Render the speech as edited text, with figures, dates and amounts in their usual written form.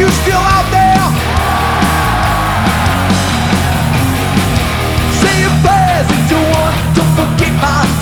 you still out there? Say your prayers if you want, don't forget my